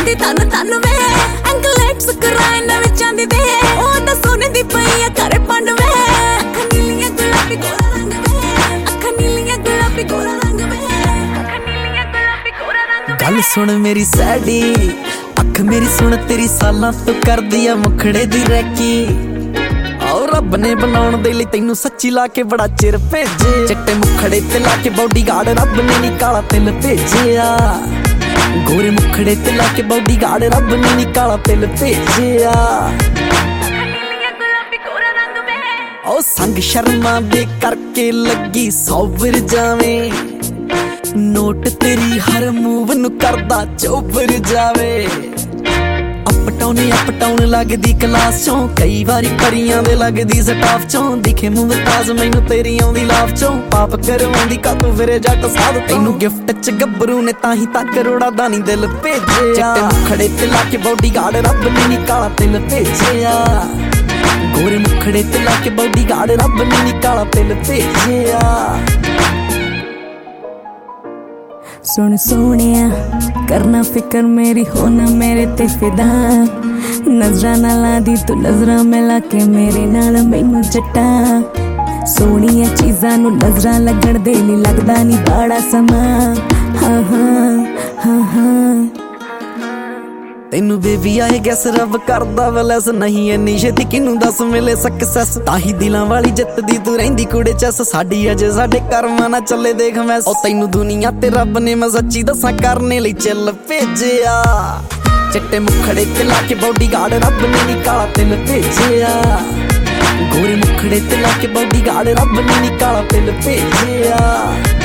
दी तन तन वे एंकलेट्स कराए नवे चांदी दे ओ ता सोने दी पई आ करे पंड वे अखां नीलियां गुलाबी गोरा रंग वे अखां नीलियां गुलाबी गोरा रंग वे अखां नीलियां गुलाबी गोरा रंग वे। गल सुन मेरी सैडी अख मेरी सुन तेरी सालां तो कर दिया मुखड़े दी रैकी और रब ने बनाउण दे लई तैनू सच्ची ला के बड़ा चिर भेजे चिट्टे मुखड़े ते ला के बॉडीगार्ड रब ने नी काला तिल भेजिया गोरे मुखड़े ते ला के बॉडीगार्ड रब ने नी काला तिल भेजिया ओ संग शर्मा दे करके लगी सौवर जावे नोट तेरी हर मूव नु करदा चौबर जावे अप टाउन लगदी क्लास चों कई बारी परियां दे लगदी स्टाफ चों दिखे मुमताज मैनू तेरी आउंदी लाफ चों पाप करवांदी का तू फिरे जट साध तैनू गिफ्ट च गब्बरू ने ताही तक करोड़ा दा नी दिल भेजिया चिट्टे मुखड़े ते ला के बॉडीगार्ड रब ने नी काला तिल भेजिया गोरे मुखड़े ते ला के बॉडीगार्ड रब ने नी काला तिल भेजिया। सुन सोनिया करना फिकर मेरी होना मेरे ते फिदा नजरा ना ला दी तू नजरा मिला के मेरे नाल मैनू जट्टा सोनिया चीज़ां नू नजरा लगण दे ली लगदा नी बड़ा समा हाँ हाँ हाँ हाँ तेनू बेबी आए गैस रब करदा वलैस नहीं इन्नी छेती किनू दस मिले सक्सैस ताही दिलां वाली जितदी तू रहिंदी कुड़े चस साडी अजे साडे कर्मां ना चले देख मैं ओ तैनू दुनिया ते रब ने मैं सच्ची दसां करने लई चिल भेजिया चिट्टे मुखड़े ते ला के बॉडीगार्ड रब ने नी काला तिल भेजिया गोरे मुखड़े ते ला के बॉडीगार्ड रब ने नी काला तिल भेजिया।